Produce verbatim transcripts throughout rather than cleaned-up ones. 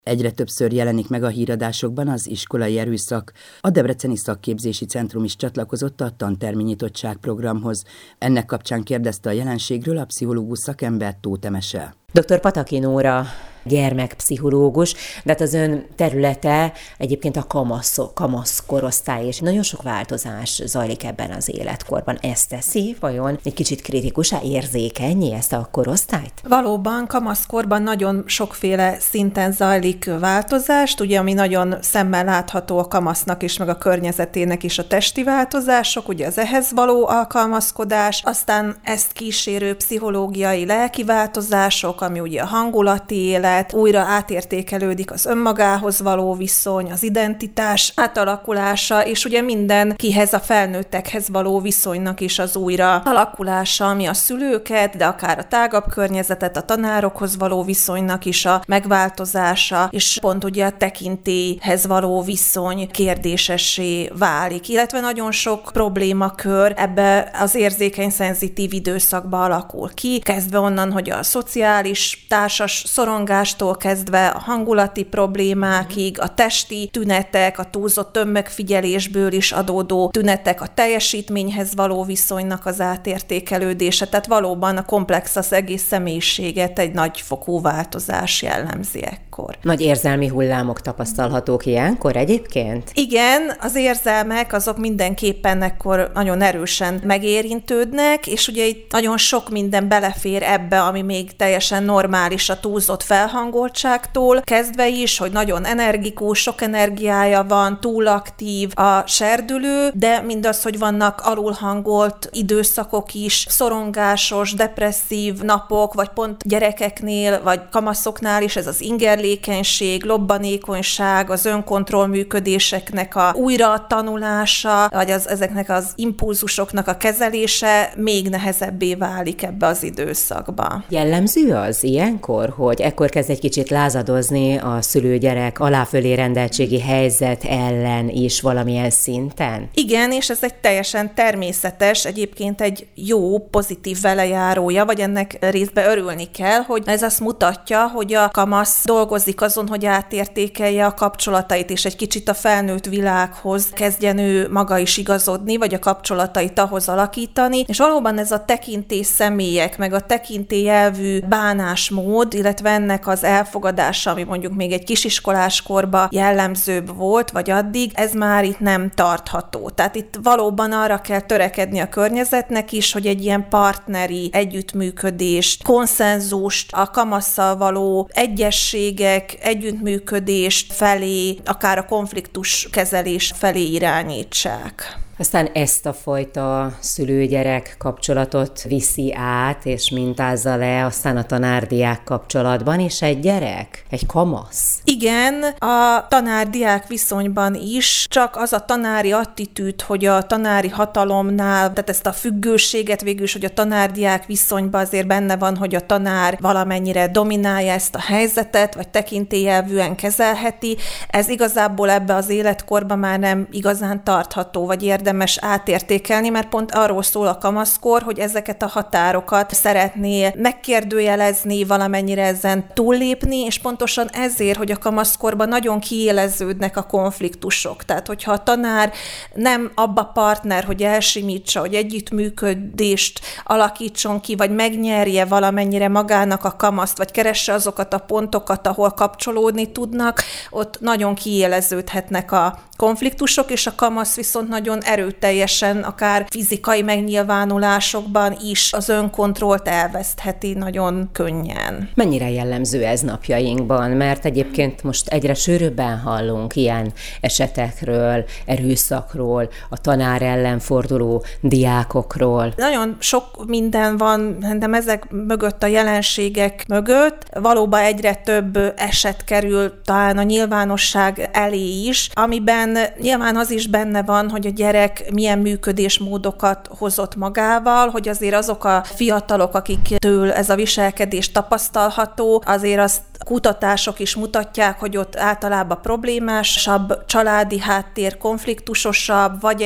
Egyre többször jelenik meg a híradásokban az iskolai erőszak. A Debreceni Szakképzési Centrum is csatlakozott a tantermi nyitottság programhoz. Ennek kapcsán kérdezte a jelenségről a pszichológus szakember Tóth Emese. doktor Pataki Nóra gyermekpszichológus, de hát az ön területe egyébként a kamaszok, kamaszkorosztály, és nagyon sok változás zajlik ebben az életkorban. Ezt teszi vajon egy kicsit kritikusá, érzékenyé ezt a korosztályt? Valóban kamaszkorban nagyon sokféle szinten zajlik változást, ugye ami nagyon szemmel látható a kamasznak is, meg a környezetének is a testi változások, ugye az ehhez való alkalmazkodás, aztán ezt kísérő pszichológiai lelki változások, ami ugye a hangulati élet, újra átértékelődik az önmagához való viszony, az identitás átalakulása, és ugye mindenkihez, a felnőttekhez való viszonynak is az újra alakulása, ami a szülőket, de akár a tágabb környezetet, a tanárokhoz való viszonynak is a megváltozása, és pont ugye a tekintélyhez való viszony kérdésessé válik, illetve nagyon sok problémakör ebbe az érzékeny, szenzitív időszakba alakul ki, kezdve onnan, hogy a szociális, társas szorongástól kezdve a hangulati problémákig, a testi tünetek, a túlzott önmegfigyelésből is adódó tünetek, a teljesítményhez való viszonynak az átértékelődése, tehát valóban a komplex az egész személyiséget egy nagyfokú változás jellemzi ekkor. Nagy érzelmi hullámok tapasztalhatók ilyenkor egyébként? Igen, az érzelmek azok mindenképpen ekkor nagyon erősen megérintődnek, és ugye itt nagyon sok minden belefér ebbe, ami még teljesen normális a túlzott felhangoltságtól kezdve is, hogy nagyon energikus, sok energiája van, túlaktív a serdülő, de mindaz, hogy vannak alulhangolt időszakok is, szorongásos, depresszív napok, vagy pont gyerekeknél, vagy kamaszoknál is ez az ingerlékenység, lobbanékonyság, az önkontroll működéseknek a újra tanulása, vagy az, ezeknek az impulzusoknak a kezelése még nehezebbé válik ebbe az időszakba. Jellemző az ilyenkor, hogy ekkor kezd egy kicsit lázadozni a szülő-gyerek aláfölé rendeltségi helyzet ellen is valamilyen szinten? Igen, és ez egy teljesen természetes, egyébként egy jó, pozitív velejárója, vagy ennek részben örülni kell, hogy ez azt mutatja, hogy a kamasz dolgozik azon, hogy átértékelje a kapcsolatait, és egy kicsit a felnőtt világhoz kezdjen ő maga is igazodni, vagy a kapcsolatait ahhoz alakítani, és valóban ez a tekintély személyek, meg a tekintélyelvű bánásmód, illetve ennek az elfogadása, ami mondjuk még egy kisiskolás korban jellemzőbb volt, vagy addig, ez már itt nem tartható. Tehát itt valóban arra kell törekedni a környezetnek is, hogy egy ilyen partneri együttműködést, konszenzust, a kamasszal való egyességek, együttműködést felé, akár a konfliktus kezelés felé irányítsák. Aztán ezt a fajta szülő-gyerek kapcsolatot viszi át, és mintázza le aztán a tanár-diák kapcsolatban is egy gyerek, egy kamasz. Igen, a tanár-diák viszonyban is, csak az a tanári attitűd, hogy a tanári hatalomnál, tehát ezt a függőséget végül is, hogy a tanár-diák viszonyban azért benne van, hogy a tanár valamennyire dominálja ezt a helyzetet, vagy tekintélyelvűen kezelheti. Ez igazából ebbe az életkorban már nem igazán tartható, vagy érdemes átértékelni, mert pont arról szól a kamaszkor, hogy ezeket a határokat szeretné megkérdőjelezni, valamennyire ezen túllépni, és pontosan ezért, hogy a kamaszkorban nagyon kiéleződnek a konfliktusok. Tehát, hogyha a tanár nem abba partner, hogy elsimítsa, hogy együttműködést alakítson ki, vagy megnyerje valamennyire magának a kamaszt, vagy keresse azokat a pontokat, ahol kapcsolódni tudnak, ott nagyon kiéleződhetnek a konfliktusok, és a kamasz viszont nagyon erőteljesen, akár fizikai megnyilvánulásokban is az önkontrollt elvesztheti nagyon könnyen. Mennyire jellemző ez napjainkban? Mert egyébként most egyre sűrűbben hallunk ilyen esetekről, erőszakról, a tanár ellen forduló diákokról. Nagyon sok minden van, de ezek mögött, a jelenségek mögött valóban egyre több eset kerül talán a nyilvánosság elé is, amiben nyilván az is benne van, hogy a gyerek milyen működésmódokat hozott magával, hogy azért azok a fiatalok, akiktől ez a viselkedés tapasztalható, azért azt kutatások is mutatják, hogy ott általában problémásabb, családi háttér, konfliktusosabb, vagy egy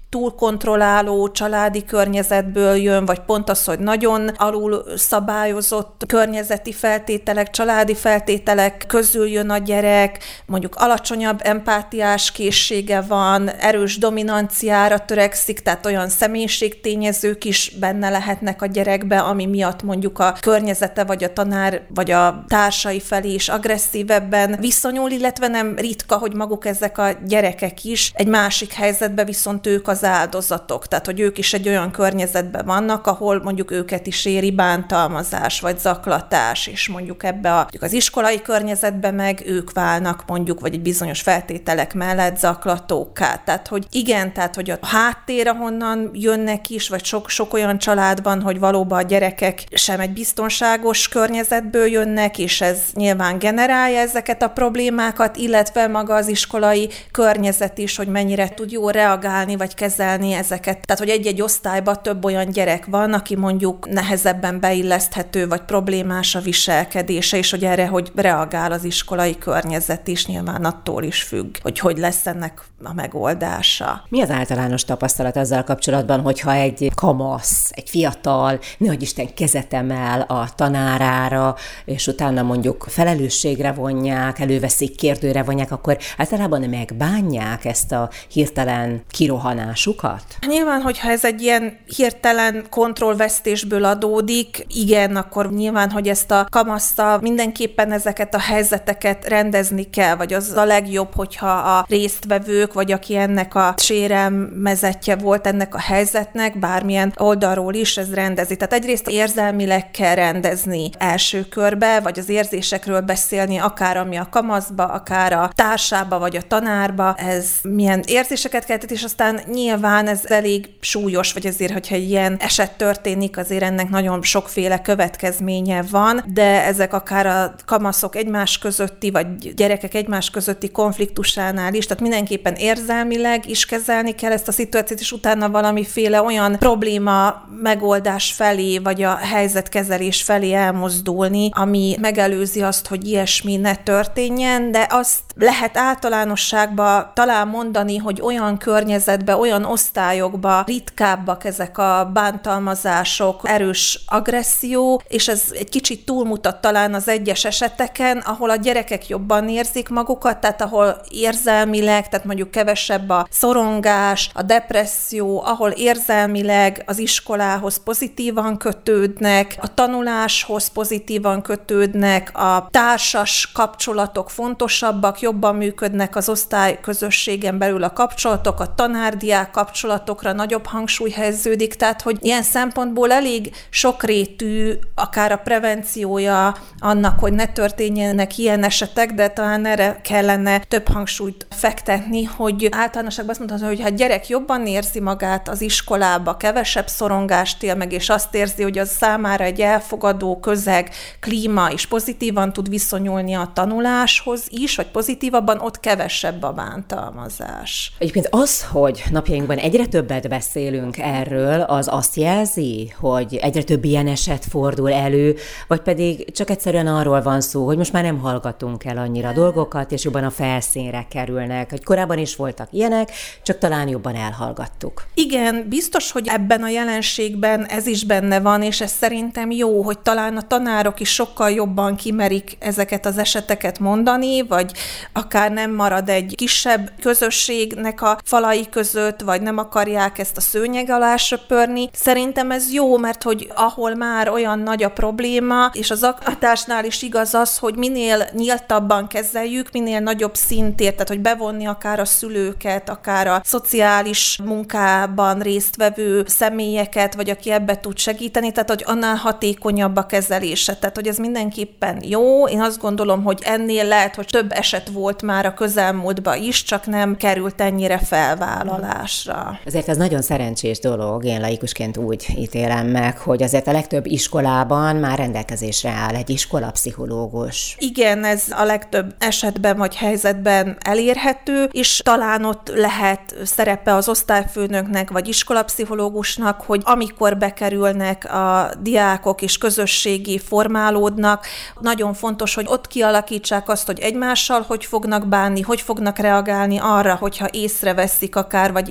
túlkontrolláló családi környezetből jön, vagy pont az, hogy nagyon alul szabályozott környezeti feltételek, családi feltételek közül jön a gyerek, mondjuk alacsonyabb empátiás készsége van, erős dominanciára törekszik, tehát olyan személyiségtényezők is benne lehetnek a gyerekbe, ami miatt mondjuk a környezete, vagy a tanár, vagy a társai felé is agresszívebben viszonyul, illetve nem ritka, hogy maguk ezek a gyerekek is egy másik helyzetben viszont ők az áldozatok, tehát hogy ők is egy olyan környezetben vannak, ahol mondjuk őket is éri bántalmazás, vagy zaklatás, és mondjuk ebbe a, mondjuk az iskolai környezetben meg ők válnak mondjuk, vagy egy bizonyos feltételek mellett zaklatókká. Tehát, hogy igen, tehát, hogy a háttér, ahonnan jönnek is, vagy sok, sok olyan család van, hogy valóban a gyerekek sem egy biztonságos környezetből jönnek, és ez nyilván generálja ezeket a problémákat, illetve maga az iskolai környezet is, hogy mennyire tud jól reagálni, vagy kezelni ezeket. Tehát, hogy egy-egy osztályban több olyan gyerek van, aki mondjuk nehezebben beilleszthető, vagy problémás a viselkedése, és hogy erre, hogy reagál az iskolai környezet is, nyilván attól is függ, hogy hogy lesz ennek a megoldása. Mi az általános tapasztalat azzal kapcsolatban, hogyha egy kamasz, egy fiatal, nehogy Isten kezet emel a tanárára, és utána mondjuk felelősségre vonják, előveszik, kérdőre vonják, akkor általában megbánják ezt a hirtelen kirohanásukat? Nyilván, hogyha ez egy ilyen hirtelen kontrollvesztésből adódik, igen, akkor nyilván, hogy ezt a kamasszal mindenképpen ezeket a helyzeteket rendezni kell, vagy az a legjobb, hogyha a résztvevők, vagy aki ennek a sérelmezetje volt ennek a helyzetnek, bármilyen oldalról is ez rendezi. Tehát egyrészt érzelmileg kell rendezni első körbe, vagy az érzésekről beszélni, akár ami a kamaszba, akár a társába, vagy a tanárba, ez milyen érzéseket keltett, és aztán nyilván ez elég súlyos, vagy azért, hogyha ilyen eset történik, azért ennek nagyon sokféle következménye van, de ezek akár a kamaszok egymás közötti, vagy gyerekek egymás közötti konfliktusánál is, tehát mindenképpen érzelmileg is kezelni kell ezt a szituációt, és utána valamiféle olyan probléma megoldás felé, vagy a helyzetkezelés felé elmozdulni, ami megelőzi azt, hogy ilyesmi ne történjen, de azt lehet általánosságban talán mondani, hogy olyan környezetben, olyan osztályokban ritkábbak ezek a bántalmazások, erős agresszió, és ez egy kicsit túlmutat talán az egyes eseteken, ahol a gyerekek jobban érzik magukat, tehát ahol érzelmileg, tehát mondjuk kevesebb a szorongás, a depresszió, ahol érzelmileg az iskolához pozitívan kötődnek, a tanuláshoz pozitívan kötődnek, a társas kapcsolatok fontosabbak, jobban működnek az osztály közösségen belül a kapcsolatok, a tanár-diák kapcsolatokra nagyobb hangsúly helyeződik, tehát hogy ilyen szempontból elég sokrétű, akár a prevenciója annak, hogy ne történjenek ilyen esetek, de talán erre kellene több hangsúlyt fektetni, hogy általánosságban azt mondhatom, hogy ha a gyerek jobban érzi magát az iskolába, kevesebb szorongást él meg, és azt érzi, hogy az számára egy elfogadó közeg, klíma, és pozitívan tud viszonyulni a tanuláshoz is, vagy pozitívabban, ott kevesebb a bántalmazás. Egyébként az, hogy napjainkban egyre többet beszélünk erről, az azt jelzi, hogy egyre több ilyen eset fordul elő, vagy pedig csak egyszerűen arról van szó, hogy most már nem hallgatunk el annyira dolgokat, és jobban a felszínre kerülnek. Hogy korábban is voltak ilyenek, csak talán jobban elhallgattuk. Igen, biztos, hogy ebben a jelenségben ez is benne van, és ez szerintem jó, hogy talán a tanárok is sokkal jobban kimerik ezeket az eseteket mondani, vagy akár nem marad egy kisebb közösségnek a falai között, vagy nem akarják ezt a szőnyeg alá söpörni. Szerintem ez jó, mert hogy ahol már olyan nagy a probléma, és az zaklatásnál is igaz az, hogy minél nyíltabban kezeljük, minél nagyobb szintért, tehát hogy bevonni akár a szülőket, akár a szociális munkában résztvevő személyeket, vagy aki ebbe tud segíteni, tehát hogy annál hatékonyabb a kezelése. Tehát, hogy ez mindenképpen jó. Én azt gondolom, hogy ennél lehet, hogy több eset volt már a közelmúltban is, csak nem került ennyire felvállalásra. Azért ez nagyon szerencsés dolog, én laikusként úgy ítélem meg, hogy azért a legtöbb iskolában már rendelkezésre áll egy iskolapszichológus. Igen, ez a legtöbb esetben vagy helyzetben elérhető, és talán ott lehet szerepe az osztályfőnöknek vagy iskolapszichológusnak, hogy amikor bekerülnek a diákok és közösségi formálódnak, nagyon fontos, hogy ott kialakítsák azt, hogy egymással hogy fognak bánni, hogy fognak reagálni arra, hogyha észreveszik akár, vagy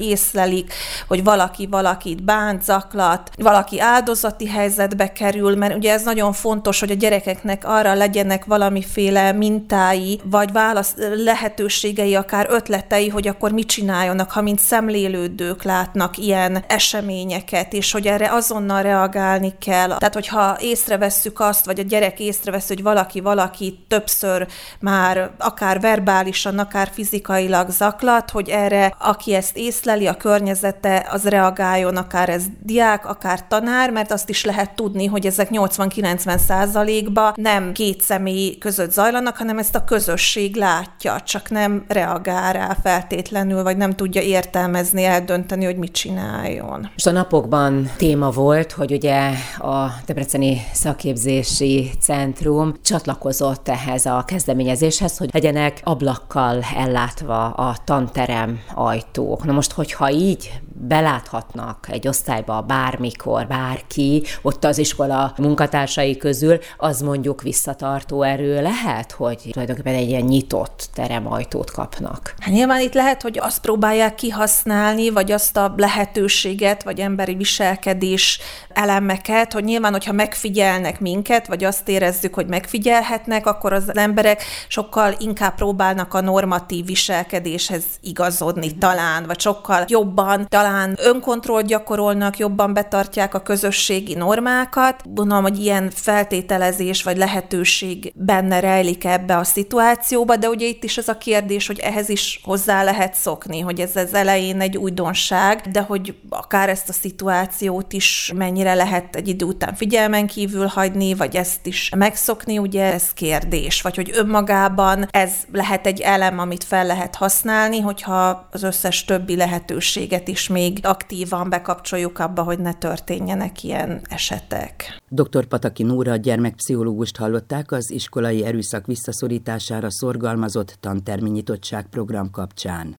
észlelik, hogy valaki valakit bánt, zaklat, valaki áldozati helyzetbe kerül, mert ugye ez nagyon fontos, hogy a gyerekeknek arra legyenek valamiféle mintái, vagy válasz lehetőségei, akár ötletei, hogy akkor mit csináljonak, ha mint szemlélődők látnak ilyen eseményeket, és hogy erre azonnal reagálni kell. Tehát, hogyha észrevesszük azt, vagy a gyerek észrevesz, hogy valaki valaki többször már akár verbálisan, akár fizikailag zaklat, hogy erre, aki ezt észleli, a környezete, az reagáljon, akár ez diák, akár tanár, mert azt is lehet tudni, hogy ezek nyolcvan-kilencven százalékban nem két személy között zajlanak, hanem ezt a közösség látja, csak nem reagál rá feltétlenül, vagy nem tudja értelmezni, eldönteni, hogy mit csináljon. És a napokban téma volt, hogy ugye a Debreceni Szakképzési Centrum csatlakozott ehhez a kezdeményezéshez, hogy legyenek ablakkal ellátva a tanterem ajtók. Na most, hogyha így beláthatnak egy osztályba bármikor, bárki, ott az iskola munkatársai közül, az mondjuk visszatartó erő lehet, hogy tulajdonképpen egy ilyen nyitott teremajtót kapnak. Hát nyilván itt lehet, hogy azt próbálják kihasználni, vagy azt a lehetőséget, vagy emberi viselkedés elemeket, hogy nyilván, hogyha megfigyelnek minket, vagy azt érezzük, hogy megfigyelhetnek, akkor az emberek sokkal inkább próbálnak a normatív viselkedéshez igazodni talán, vagy sokkal jobban, talán önkontrollt gyakorolnak, jobban betartják a közösségi normákat. Gondolom, hogy ilyen feltételezés vagy lehetőség benne rejlik ebbe a szituációba, de ugye itt is az a kérdés, hogy ehhez is hozzá lehet szokni, hogy ez az elején egy újdonság, de hogy akár ezt a szituációt is mennyire lehet egy idő után figyelmen kívül hagyni, vagy ezt is megszokni, ugye ez kérdés. Vagy hogy önmagában ez lehet egy elem, amit fel lehet használni, hogyha az összes többi lehetőséget is még aktívan bekapcsoljuk abba, hogy ne történjenek ilyen esetek. doktor Pataki Nóra gyermekpszichológust hallották az iskolai erőszak visszaszorítására szorgalmazott tantermi nyitottság program kapcsán.